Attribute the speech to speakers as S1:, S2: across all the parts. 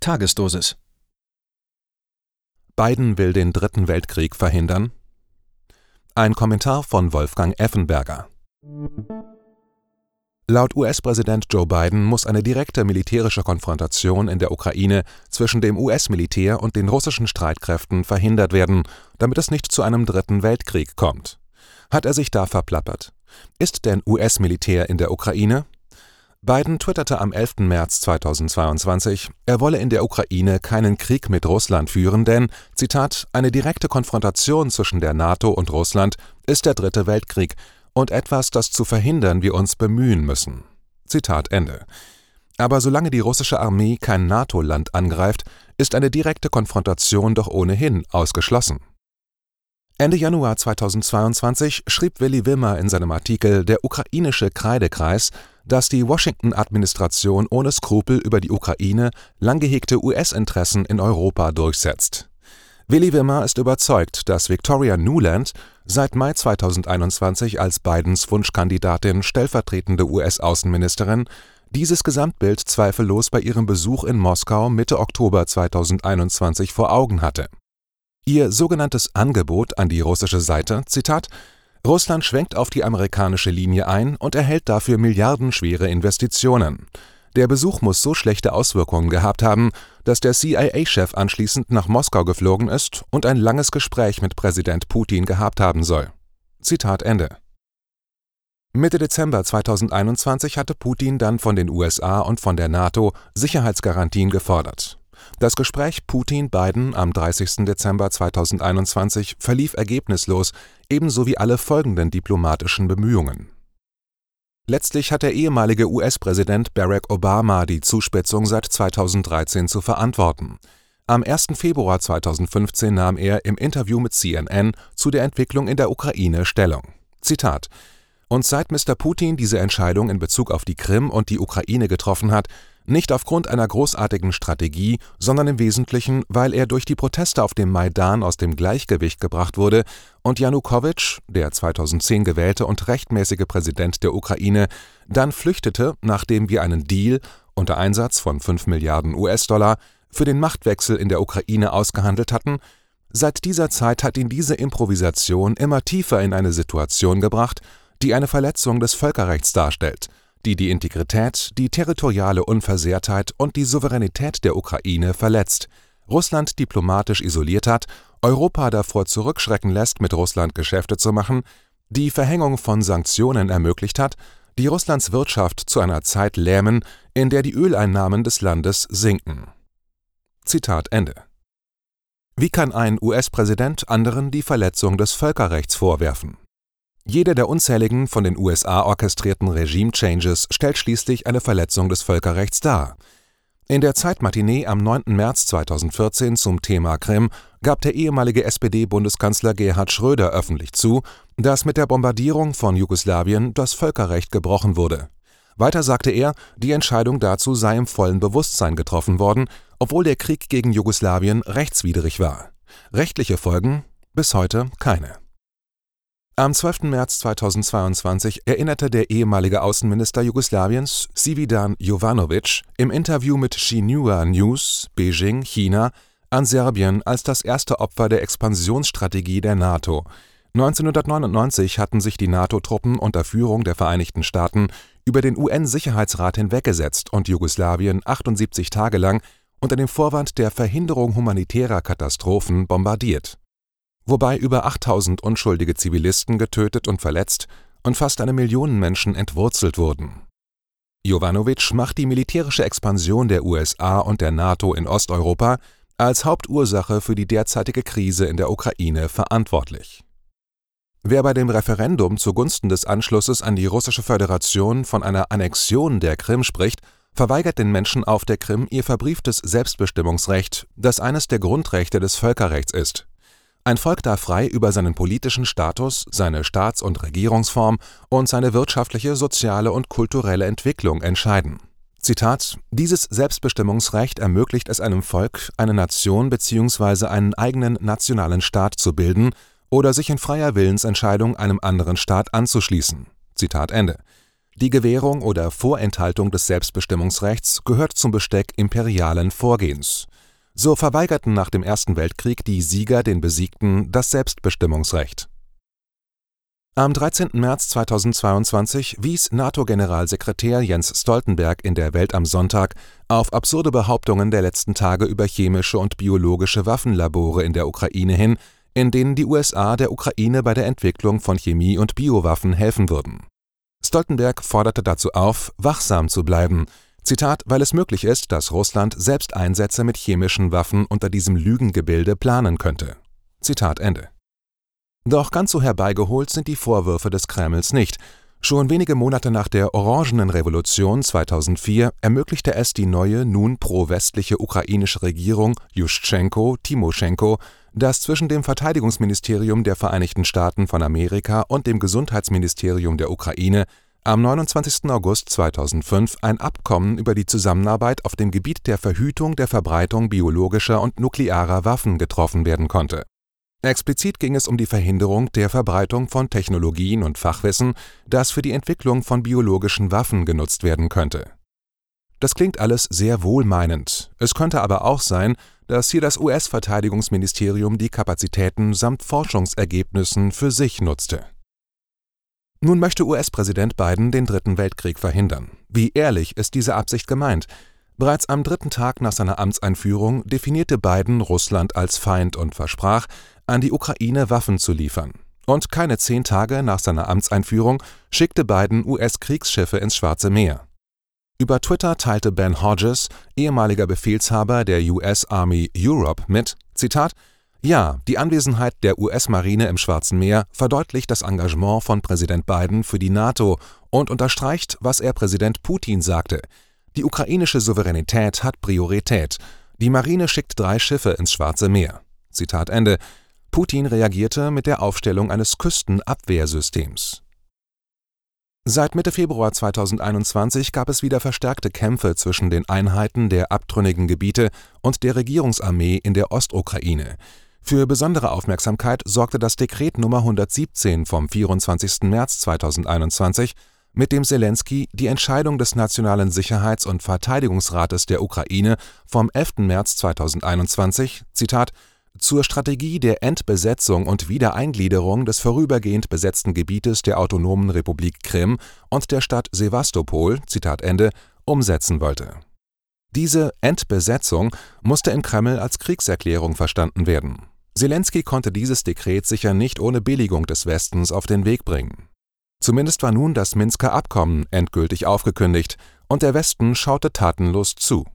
S1: Tagesdosis.
S2: Biden will den Dritten Weltkrieg verhindern? Ein Kommentar von Wolfgang Effenberger. Laut US-Präsident Joe Biden muss eine direkte militärische Konfrontation in der Ukraine zwischen dem US-Militär und den russischen Streitkräften verhindert werden, damit es nicht zu einem Dritten Weltkrieg kommt. Hat er sich da verplappert? Ist denn US-Militär in der Ukraine? Biden twitterte am 11. März 2022, er wolle in der Ukraine keinen Krieg mit Russland führen, denn, Zitat, eine direkte Konfrontation zwischen der NATO und Russland ist der Dritte Weltkrieg und etwas, das zu verhindern wir uns bemühen müssen. Zitat Ende. Aber solange die russische Armee kein NATO-Land angreift, ist eine direkte Konfrontation doch ohnehin ausgeschlossen. Ende Januar 2022 schrieb Willy Wimmer in seinem Artikel »Der ukrainische Kreidekreis«, dass die Washington-Administration ohne Skrupel über die Ukraine lang gehegte US-Interessen in Europa durchsetzt. Willy Wimmer ist überzeugt, dass Victoria Nuland, seit Mai 2021 als Bidens Wunschkandidatin stellvertretende US-Außenministerin, dieses Gesamtbild zweifellos bei ihrem Besuch in Moskau Mitte Oktober 2021 vor Augen hatte. Ihr sogenanntes Angebot an die russische Seite, Zitat, Russland schwenkt auf die amerikanische Linie ein und erhält dafür milliardenschwere Investitionen. Der Besuch muss so schlechte Auswirkungen gehabt haben, dass der CIA-Chef anschließend nach Moskau geflogen ist und ein langes Gespräch mit Präsident Putin gehabt haben soll. Zitat Ende. Mitte Dezember 2021 hatte Putin dann von den USA und von der NATO Sicherheitsgarantien gefordert. Das Gespräch Putin-Biden am 30. Dezember 2021 verlief ergebnislos, ebenso wie alle folgenden diplomatischen Bemühungen. Letztlich hat der ehemalige US-Präsident Barack Obama die Zuspitzung seit 2013 zu verantworten. Am 1. Februar 2015 nahm er im Interview mit CNN zu der Entwicklung in der Ukraine Stellung. Zitat: Und seit Mr. Putin diese Entscheidung in Bezug auf die Krim und die Ukraine getroffen hat, nicht aufgrund einer großartigen Strategie, sondern im Wesentlichen, weil er durch die Proteste auf dem Maidan aus dem Gleichgewicht gebracht wurde und Janukowitsch, der 2010 gewählte und rechtmäßige Präsident der Ukraine, dann flüchtete, nachdem wir einen Deal unter Einsatz von 5 Milliarden US-Dollar für den Machtwechsel in der Ukraine ausgehandelt hatten, seit dieser Zeit hat ihn diese Improvisation immer tiefer in eine Situation gebracht, die eine Verletzung des Völkerrechts darstellt, die die Integrität, die territoriale Unversehrtheit und die Souveränität der Ukraine verletzt, Russland diplomatisch isoliert hat, Europa davor zurückschrecken lässt, mit Russland Geschäfte zu machen, die Verhängung von Sanktionen ermöglicht hat, die Russlands Wirtschaft zu einer Zeit lähmen, in der die Öleinnahmen des Landes sinken. Zitat Ende. Wie kann ein US-Präsident anderen die Verletzung des Völkerrechts vorwerfen? Jeder der unzähligen von den USA orchestrierten Regime-Changes stellt schließlich eine Verletzung des Völkerrechts dar. In der Zeitmatinee am 9. März 2014 zum Thema Krim gab der ehemalige SPD-Bundeskanzler Gerhard Schröder öffentlich zu, dass mit der Bombardierung von Jugoslawien das Völkerrecht gebrochen wurde. Weiter sagte er, die Entscheidung dazu sei im vollen Bewusstsein getroffen worden, obwohl der Krieg gegen Jugoslawien rechtswidrig war. Rechtliche Folgen? Bis heute keine. Am 12. März 2022 erinnerte der ehemalige Außenminister Jugoslawiens, Cividan Jovanovic, im Interview mit Xinhua News, Beijing, China, an Serbien als das erste Opfer der Expansionsstrategie der NATO. 1999 hatten sich die NATO-Truppen unter Führung der Vereinigten Staaten über den UN-Sicherheitsrat hinweggesetzt und Jugoslawien 78 Tage lang unter dem Vorwand der Verhinderung humanitärer Katastrophen bombardiert. Wobei über 8000 unschuldige Zivilisten getötet und verletzt und fast 1 Million Menschen entwurzelt wurden. Jovanovic macht die militärische Expansion der USA und der NATO in Osteuropa als Hauptursache für die derzeitige Krise in der Ukraine verantwortlich. Wer bei dem Referendum zugunsten des Anschlusses an die Russische Föderation von einer Annexion der Krim spricht, verweigert den Menschen auf der Krim ihr verbrieftes Selbstbestimmungsrecht, das eines der Grundrechte des Völkerrechts ist. Ein Volk darf frei über seinen politischen Status, seine Staats- und Regierungsform und seine wirtschaftliche, soziale und kulturelle Entwicklung entscheiden. Zitat: Dieses Selbstbestimmungsrecht ermöglicht es einem Volk, eine Nation bzw. einen eigenen nationalen Staat zu bilden oder sich in freier Willensentscheidung einem anderen Staat anzuschließen. Zitat Ende. Die Gewährung oder Vorenthaltung des Selbstbestimmungsrechts gehört zum Besteck imperialen Vorgehens. So verweigerten nach dem Ersten Weltkrieg die Sieger den Besiegten das Selbstbestimmungsrecht. Am 13. März 2022 wies NATO-Generalsekretär Jens Stoltenberg in der Welt am Sonntag auf absurde Behauptungen der letzten Tage über chemische und biologische Waffenlabore in der Ukraine hin, in denen die USA der Ukraine bei der Entwicklung von Chemie- und Biowaffen helfen würden. Stoltenberg forderte dazu auf, wachsam zu bleiben, Zitat, weil es möglich ist, dass Russland selbst Einsätze mit chemischen Waffen unter diesem Lügengebilde planen könnte. Zitat Ende. Doch ganz so herbeigeholt sind die Vorwürfe des Kremls nicht. Schon wenige Monate nach der Orangenen Revolution 2004 ermöglichte es die neue, nun pro-westliche ukrainische Regierung Juschtschenko-Timoschenko, dass zwischen dem Verteidigungsministerium der Vereinigten Staaten von Amerika und dem Gesundheitsministerium der Ukraine am 29. August 2005 ein Abkommen über die Zusammenarbeit auf dem Gebiet der Verhütung der Verbreitung biologischer und nuklearer Waffen getroffen werden konnte. Explizit ging es um die Verhinderung der Verbreitung von Technologien und Fachwissen, das für die Entwicklung von biologischen Waffen genutzt werden könnte. Das klingt alles sehr wohlmeinend. Es könnte aber auch sein, dass hier das US-Verteidigungsministerium die Kapazitäten samt Forschungsergebnissen für sich nutzte. Nun möchte US-Präsident Biden den Dritten Weltkrieg verhindern. Wie ehrlich ist diese Absicht gemeint? Bereits am dritten Tag nach seiner Amtseinführung definierte Biden Russland als Feind und versprach, an die Ukraine Waffen zu liefern. Und keine 10 Tage nach seiner Amtseinführung schickte Biden US-Kriegsschiffe ins Schwarze Meer. Über Twitter teilte Ben Hodges, ehemaliger Befehlshaber der US Army Europe, mit, Zitat, ja, die Anwesenheit der US-Marine im Schwarzen Meer verdeutlicht das Engagement von Präsident Biden für die NATO und unterstreicht, was er Präsident Putin sagte. Die ukrainische Souveränität hat Priorität. Die Marine schickt 3 Schiffe ins Schwarze Meer. Zitat Ende. Putin reagierte mit der Aufstellung eines Küstenabwehrsystems. Seit Mitte Februar 2021 gab es wieder verstärkte Kämpfe zwischen den Einheiten der abtrünnigen Gebiete und der Regierungsarmee in der Ostukraine. Für besondere Aufmerksamkeit sorgte das Dekret Nummer 117 vom 24. März 2021, mit dem Selenskyj die Entscheidung des Nationalen Sicherheits- und Verteidigungsrates der Ukraine vom 11. März 2021, Zitat, zur Strategie der Entbesetzung und Wiedereingliederung des vorübergehend besetzten Gebietes der Autonomen Republik Krim und der Stadt Sewastopol, Zitat Ende, umsetzen wollte. Diese Entbesetzung musste im Kreml als Kriegserklärung verstanden werden. Selenskyj konnte dieses Dekret sicher nicht ohne Billigung des Westens auf den Weg bringen. Zumindest war nun das Minsker Abkommen endgültig aufgekündigt und der Westen schaute tatenlos zu.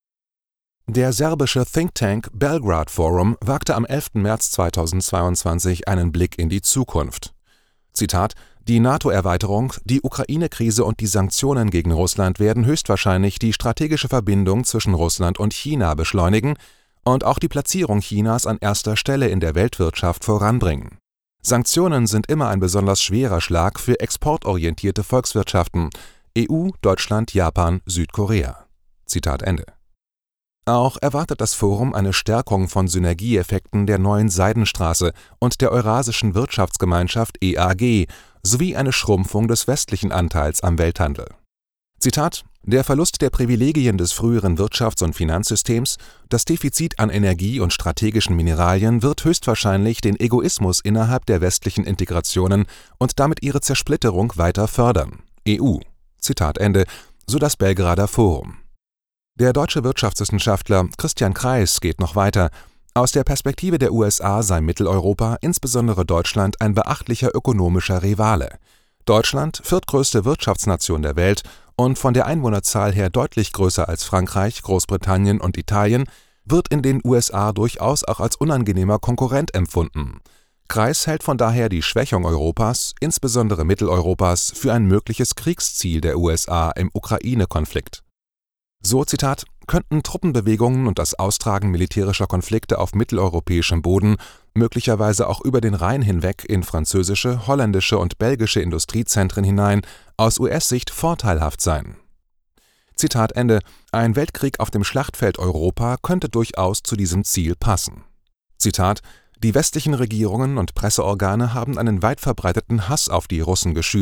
S2: Der serbische Think Tank Belgrade Forum wagte am 11. März 2022 einen Blick in die Zukunft. Zitat: Die NATO-Erweiterung, die Ukraine-Krise und die Sanktionen gegen Russland werden höchstwahrscheinlich die strategische Verbindung zwischen Russland und China beschleunigen und auch die Platzierung Chinas an erster Stelle in der Weltwirtschaft voranbringen. Sanktionen sind immer ein besonders schwerer Schlag für exportorientierte Volkswirtschaften (EU, Deutschland, Japan, Südkorea). Zitat Ende. Auch erwartet das Forum eine Stärkung von Synergieeffekten der neuen Seidenstraße und der Eurasischen Wirtschaftsgemeinschaft EAG sowie eine Schrumpfung des westlichen Anteils am Welthandel. Zitat: Der Verlust der Privilegien des früheren Wirtschafts- und Finanzsystems, das Defizit an Energie und strategischen Mineralien wird höchstwahrscheinlich den Egoismus innerhalb der westlichen Integrationen und damit ihre Zersplitterung weiter fördern. EU. Zitat Ende, so das Belgrader Forum. Der deutsche Wirtschaftswissenschaftler Christian Kreis geht noch weiter. Aus der Perspektive der USA sei Mitteleuropa, insbesondere Deutschland, ein beachtlicher ökonomischer Rivale. Deutschland, viertgrößte Wirtschaftsnation der Welt und von der Einwohnerzahl her deutlich größer als Frankreich, Großbritannien und Italien, wird in den USA durchaus auch als unangenehmer Konkurrent empfunden. Kreis hält von daher die Schwächung Europas, insbesondere Mitteleuropas, für ein mögliches Kriegsziel der USA im Ukraine-Konflikt. So, Zitat, könnten Truppenbewegungen und das Austragen militärischer Konflikte auf mitteleuropäischem Boden, möglicherweise auch über den Rhein hinweg in französische, holländische und belgische Industriezentren hinein, aus US-Sicht vorteilhaft sein. Zitat Ende, ein Weltkrieg auf dem Schlachtfeld Europa könnte durchaus zu diesem Ziel passen. Zitat, die westlichen Regierungen und Presseorgane haben einen weit verbreiteten Hass auf die Russen geschürt.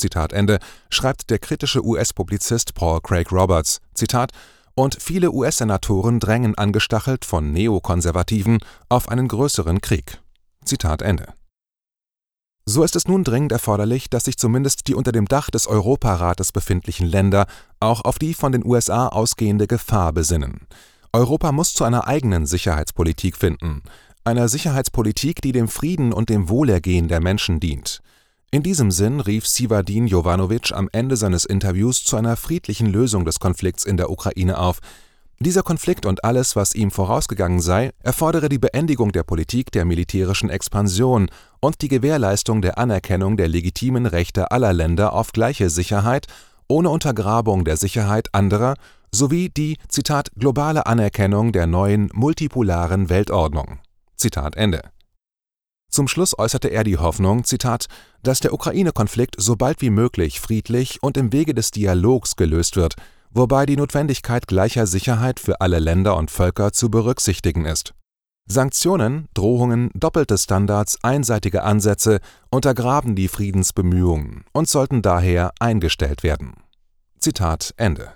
S2: Zitat Ende, schreibt der kritische US-Publizist Paul Craig Roberts, Zitat, und viele US-Senatoren drängen angestachelt von Neokonservativen auf einen größeren Krieg. Zitat Ende. So ist es nun dringend erforderlich, dass sich zumindest die unter dem Dach des Europarates befindlichen Länder auch auf die von den USA ausgehende Gefahr besinnen. Europa muss zu einer eigenen Sicherheitspolitik finden, einer Sicherheitspolitik, die dem Frieden und dem Wohlergehen der Menschen dient. In diesem Sinn rief Sivadin Jovanovic am Ende seines Interviews zu einer friedlichen Lösung des Konflikts in der Ukraine auf. Dieser Konflikt und alles, was ihm vorausgegangen sei, erfordere die Beendigung der Politik der militärischen Expansion und die Gewährleistung der Anerkennung der legitimen Rechte aller Länder auf gleiche Sicherheit, ohne Untergrabung der Sicherheit anderer, sowie die, Zitat, globale Anerkennung der neuen multipolaren Weltordnung. Zitat Ende. Zum Schluss äußerte er die Hoffnung, Zitat, dass der Ukraine-Konflikt so bald wie möglich friedlich und im Wege des Dialogs gelöst wird, wobei die Notwendigkeit gleicher Sicherheit für alle Länder und Völker zu berücksichtigen ist. Sanktionen, Drohungen, doppelte Standards, einseitige Ansätze untergraben die Friedensbemühungen und sollten daher eingestellt werden. Zitat Ende.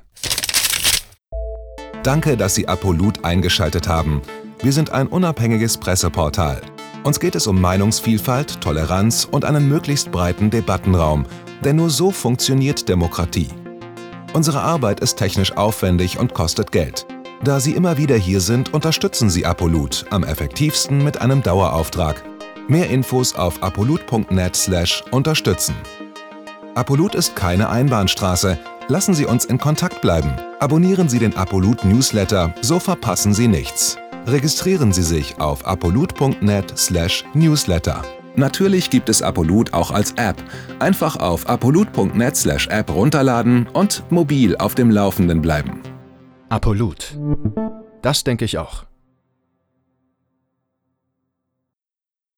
S2: Danke, dass Sie Apolut eingeschaltet haben. Wir sind ein unabhängiges Presseportal. Uns geht es um Meinungsvielfalt, Toleranz und einen möglichst breiten Debattenraum, denn nur so funktioniert Demokratie. Unsere Arbeit ist technisch aufwendig und kostet Geld. Da Sie immer wieder hier sind, unterstützen Sie Apolut am effektivsten mit einem Dauerauftrag. Mehr Infos auf apolut.net/unterstützen. Apolut ist keine Einbahnstraße. Lassen Sie uns in Kontakt bleiben. Abonnieren Sie den Apolut Newsletter, so verpassen Sie nichts. Registrieren Sie sich auf apolut.net/newsletter. Natürlich gibt es Apolut auch als App. Einfach auf apolut.net/app runterladen und mobil auf dem Laufenden bleiben.
S1: Apolut. Das denke ich auch.